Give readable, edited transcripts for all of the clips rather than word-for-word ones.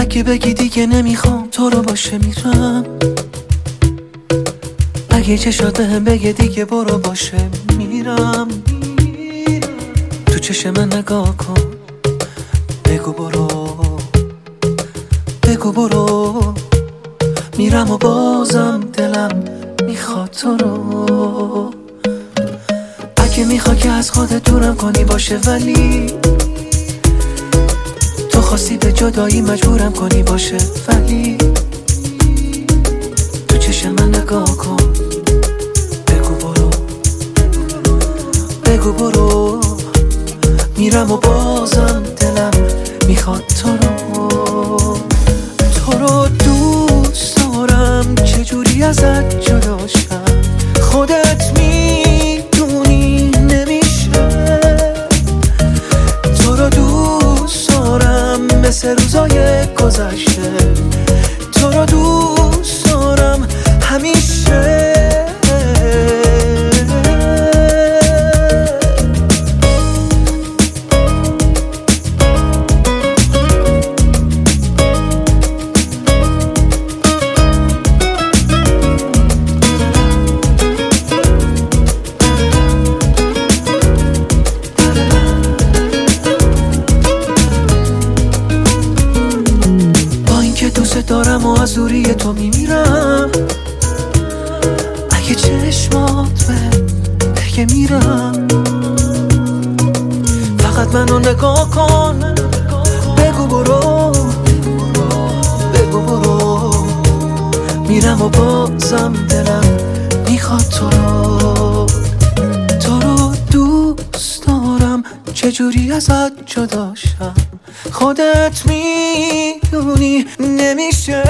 اگه بگی دیگه نمیخوام تو رو باشه میرم، اگه چشات بهم بگه دیگه برو باشه میرم، تو چشم من نگاه کن بگو برو، بگو برو، میرم و بازم دلم میخواد تو رو. اگه میخوای که از خودت دورم کنی باشه، ولی تو خواستی به جدایی مجبورم کنی باشه، ولی تو چشم من نگاه کن بگو برو، بگو برو، میرم و بازم دلم میخواد تو رو. تو رو دوست دارم چجوری ازت جدا شم، خودت میدونی نمیشه. تو رو دوست دارم مثل روزای گذشته، تو رو دوست دارم همیشه. دوست دارم و از دوری تو میمیرم، اگه چشمات بگه میرم، فقط منو نگاه کن بگو برو، بگو برو، میرم و بازم دلم میخواد تو رو. تو رو دوست دارم چجوری ازت جدا شم، خودت میدونی نمیشه.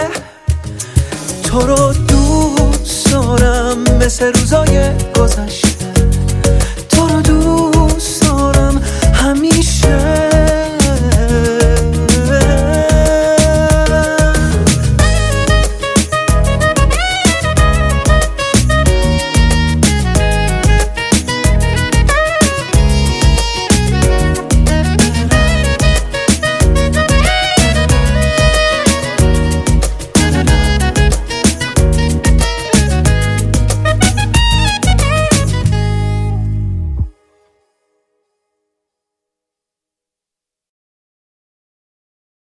تو رو دوست دارم مثل روزای گذشته، تو رو دوست دارم همیشه.